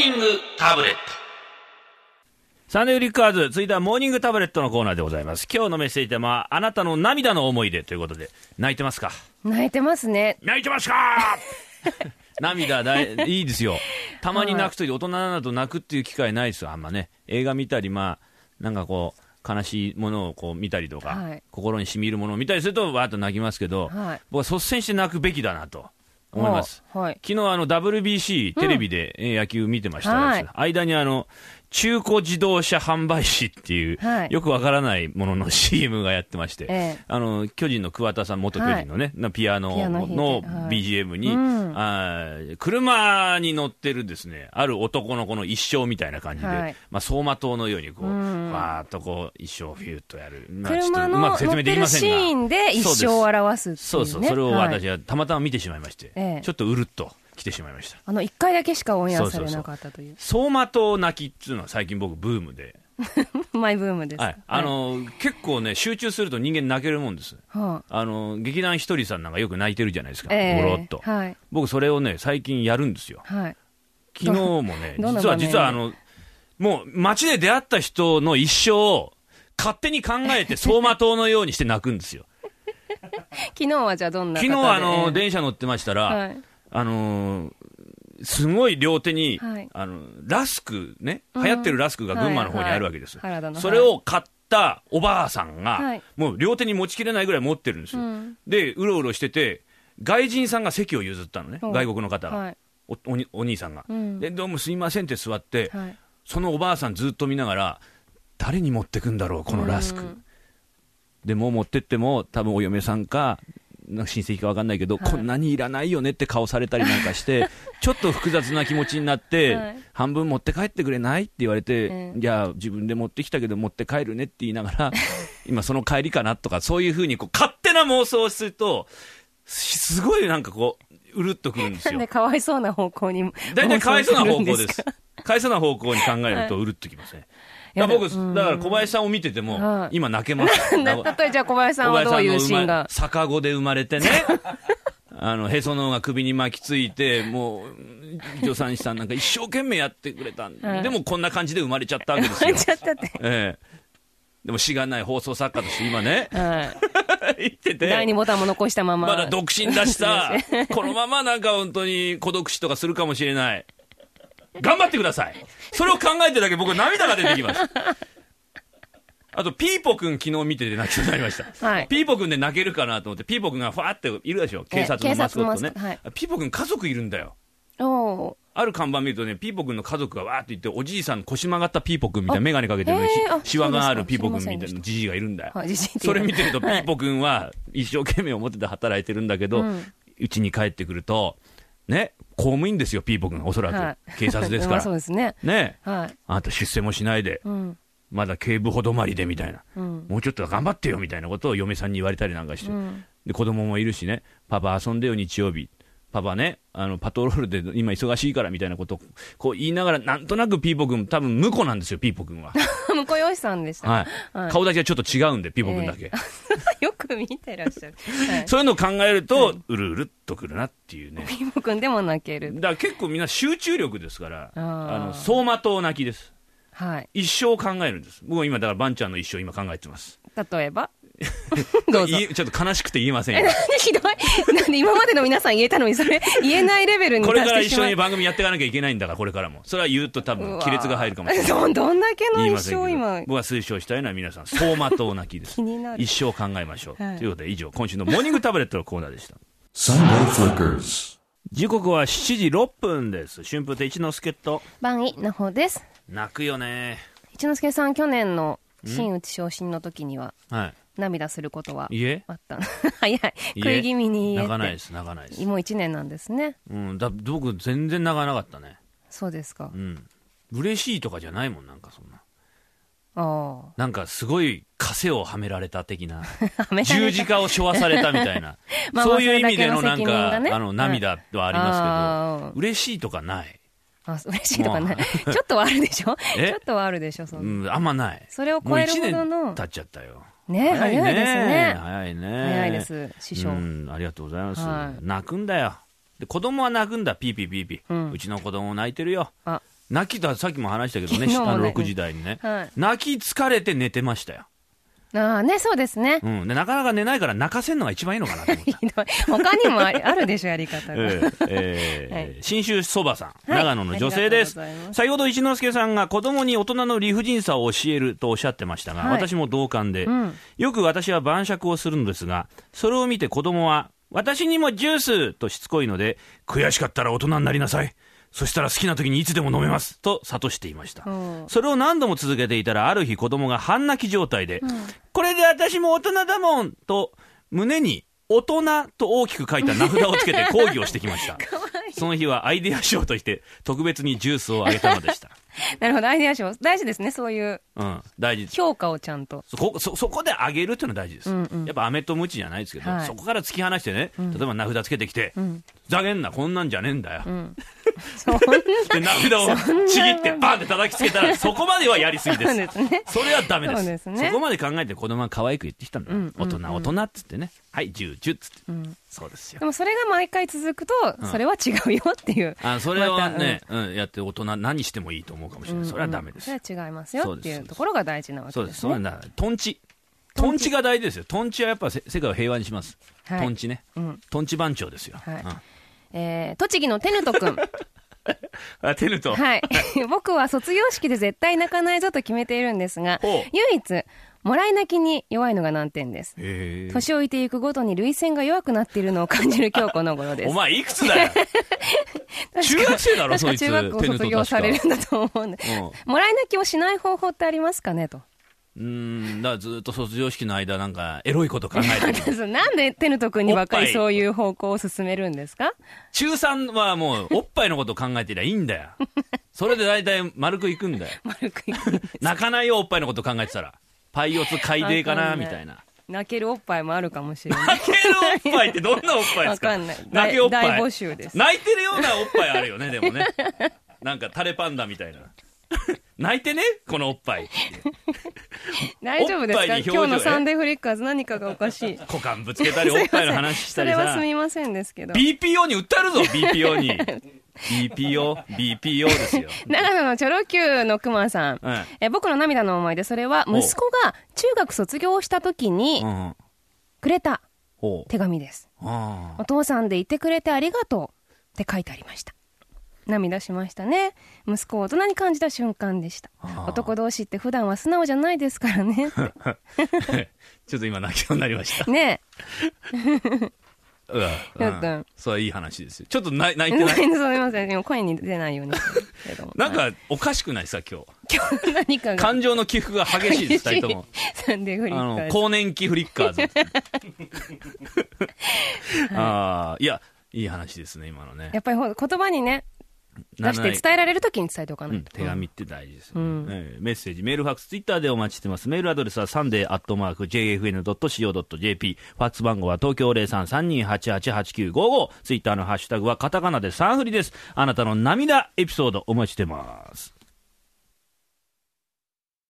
ニングタブレット。サンデーウリッカーズ、続いてはモーニングタブレットのコーナーでございます。今日のメッセージテーマはあなたの涙の思い出ということで、泣いてますか？ 泣いてますね。 泣いてますか？涙いいですよ。たまに泣くと、大人だと泣くっていう機会ないですよ、あんまね。映画見たり、なんかこう悲しいものをこう見たりとか、はい、心にしみるものを見たりするとわーっと泣きますけど、はい、僕は率先して泣くべきだなと思います。はい、昨日WBC テレビで野球見てましたら、間に中古自動車販売士っていう、よくわからないものの CM がやってまして、巨人の桑田さん、元巨人のね、ピアノの BGM に、車に乗ってるですね、ある男の子の一生みたいな感じで、走馬灯のようにこう、わーっとこう、一生フィューッとやる。 車の乗ってるシーンで一生を表すっていうね。 そうそう、それを私はたまたま見てしまいまして、ちょっとうるっと来てしまいました。 1回だけしかオンエアされなかったという。 走馬灯泣きっていうのは最近僕ブームで。 マイブームです。 はい。結構ね、集中すると人間泣けるもんです。劇団ひとりさんなんかよく泣いてるじゃないですか。ゴロッと。僕それをね、最近やるんですよ。昨日もね、実はもう街で出会った人の一生を勝手に考えて走馬灯のようにして泣くんですよ。 昨日はじゃあどんな方で？ 昨日は電車乗ってましたら、すごい両手に、ラスクね、流行ってるラスクが群馬の方にあるわけです。それを買ったおばあさんが、もう両手に持ちきれないぐらい持ってるんですよ。で、うろうろしてて、外人さんが席を譲ったのね、外国の方が。お兄さんが。で、どうもすいませんって座って、そのおばあさんずっと見ながら、誰に持ってくんだろう、このラスク。でも持ってっても、多分お嫁さんか、親戚か分かんないけど、こんなにいらないよねって顔されたりなんかしてちょっと複雑な気持ちになって、半分持って帰ってくれないって言われて、いや自分で持ってきたけど持って帰るねって言いながら今その帰りかなとか、そういうふうにこう勝手な妄想をするとすごいなんかこううるっとくるんですよ。 でかわいそうな方向に。 大体かわいそうな方向です。かわいそうな方向に考えるとうるっときますね。僕だから小林さんを見てても今泣けます。 例えじゃあ小林さんはどういうシーンが？ 逆子で生まれてね、へその緒が首に巻きついて、もう助産師さんなんか一生懸命やってくれたんで、でもこんな感じで生まれちゃったわけですよ。 生まれちゃったって。 でもしがない放送作家として今ね、言ってて第2ボタンも残したまままだ独身だしさこのままなんか本当に孤独死とかするかもしれない。頑張ってください。それを考えてだけ僕涙が出てきます。あとピーポくん昨日見てて泣きそうになりました。ピーポくんで泣けるかなと思って、ピーポくんがファーっているでしょ、警察のマスコットね。ピーポくん家族いるんだよ。ある看板見るとね、ピーポくんの家族がわーって言って、おじいさん腰曲がったピーポくんみたいな眼鏡かけてるシワがあるピーポくんみたいなじじいがいるんだよ。それ見てるとピーポくんは一生懸命表で働いてるんだけど、家に帰ってくるとね、公務員ですよ、ピーポ君、おそらく、警察ですから、 そうですね、 あなた出世もしないで、まだ警部補止まりでみたいな、もうちょっと頑張ってよみたいなことを嫁さんに言われたりなんかして、で子供もいるしね、パパ遊んでよ、日曜日、パパね、パトロールで今忙しいからみたいなことをこう言いながら、なんとなくピーポ君、多分婿なんですよ、ピーポ君は。 婿養子さんでした、 顔だけはちょっと違うんで、ピーポ君だけ。 よく見てらっしゃる。 そういうのを考えると、うるうるっとくるなっていうね。 ピーポ君でも泣ける。 だから結構みんな集中力ですから、走馬灯泣きです。一生考えるんです。僕は今だからバンちゃんの一生今考えてます。 例えばどうぞ。 ちょっと悲しくて言えませんよ。 ひどい。なんで今までの皆さん言えたのに、それ言えないレベルにこれから一緒に番組やっていかなきゃいけないんだから、これからも。それは言うと多分亀裂が入るかもしれない。 どんだけの一生今。 僕が推奨したいのは皆さん、走馬灯泣きです。 気になる。 一生考えましょう。ということで以上、今週のモーニングタブレットのコーナーでした。時刻は7時6分です。春風亭一之輔と番井の方です。 泣くよね。 一之輔さん、去年の真打ち昇進の時には、涙することはあったの？早い。食い気味に言えて。泣かないです、泣かないです。もう1年なんですね。 僕全然泣かなかったね。 そうですか。 嬉しいとかじゃないもん、なんかそんな。なんかすごい枷をはめられた的な十字架を背負わされたみたいなそういう意味でのなんか涙はありますけど、嬉しいとかない。 嬉しいとかない。ちょっとはあるでしょ。ちょっとはあるでしょ。 あんまない。 それを超えるほどの。 もう1年経っちゃったよね。早いですね。 早いね。 早いです、師匠。 ありがとうございます。泣くんだよ。で子供は泣くんだ、ピーピーピーピー。うちの子供泣いてるよ。 泣きとさっきも話したけどね、6時台にね、泣き疲れて寝てましたよ。 ああね、そうですね。 でなかなか寝ないから泣かせるのが一番いいのかなと思った。 他にもあるでしょ、やり方が。 信州そばさん、長野の女性です。先ほど一之輔さんが子供に大人の理不尽さを教えるとおっしゃってましたが、私も同感で、よく私は晩酌をするのですが、それを見て子供は、私にもジュースとしつこいので、悔しかったら大人になりなさい。そしたら好きな時にいつでも飲めますと諭していました。それを何度も続けていたら、ある日子供が半泣き状態で、これで私も大人だもんと胸に大人と大きく書いた名札をつけて抗議をしてきました。その日はアイデア賞として特別にジュースをあげたのでした。 なるほど、アイデア賞大事ですね、そういう、 大事です。 評価をちゃんとそこであげるっていうのは大事です。やっぱ飴とムチじゃないですけど、そこから突き放してね、例えば名札つけてきて、ざげんな、こんなんじゃねえんだよ。で名札をちぎってバンって叩きつけたら、そこまではやりすぎです。それはダメです。そこまで考えて子供が可愛く言ってきたんだ。大人っつってね、はい、ジューっつって。そうですよ。 でもそれが毎回続くと、それは違うよっていう。 それはね、やって大人何してもいいと思うかもしれない。それはダメです。 それは違いますよっていうところが大事なわけですね。 そうです。そうなんだ。トンチが大事ですよ。トンチはやっぱ世界を平和にします。トンチね。トンチ番長ですよ。 栃木のテヌト君。 テヌト。 はい。僕は卒業式で絶対泣かないぞと決めているんですが、唯一、もらい泣きに弱いのが難点です。年老いていくごとに涙腺が弱くなっているのを感じる今日この頃です。 お前いくつだよ。中学生だろ、そいつ。 中学校卒業されるんだと思うんで。もらい泣きをしない方法ってありますかねと。 だからずっと卒業式の間なんかエロいこと考えてる。 なんでテヌト君にばっかりそういう方向を進めるんですか？ 中3はもうおっぱいのこと考えてりゃいいんだよ。それで大体丸くいくんだよ。泣かないよ、おっぱいのこと考えてたら。パイオツ海底かなみたいな。 泣けるおっぱいもあるかもしれない。 泣けるおっぱいってどんなおっぱいですか？ わかんない。 泣けおっぱい。 大募集です。 泣いてるようなおっぱいあるよね、でもね。なんかタレパンダみたいな。泣いてね、このおっぱい。 大丈夫ですか？今日のサンデーフリッカーズ何かがおかしい。 股間ぶつけたりおっぱいの話したりさ。 それはすみませんですけど。 BPO に訴えるぞ、BPO に。BPO ですよ。 長野のチョロ Q のくまさん、僕の涙の思い出、それは息子が中学卒業した時にくれた手紙です。お父さんでいてくれてありがとうって書いてありました。涙しましたね。息子を大人に感じた瞬間でした。男同士って普段は素直じゃないですからねって。 ちょっと今泣きそうになりましたねそういい話ですよ。ちょっと泣いてない。 すみません、でも声に出ないようになんかおかしくないさ、今日何かが感情の起伏が激しいです、2人とも。 サンデーフリッカーズ、 更年期フリッカーズ。いや、いい話ですね、今のね。 やっぱり言葉にね出して伝えられるときに伝えておかないと、 手紙って大事ですよね。メッセージ、メール、ファックス、ツイッターでお待ちしてます。メールアドレスはsunday@jfn.co.jp、ファックス番号は東京 0332888955、ツイッターのハッシュタグはカタカナでサンフリです。あなたの涙エピソードお待ちしてます。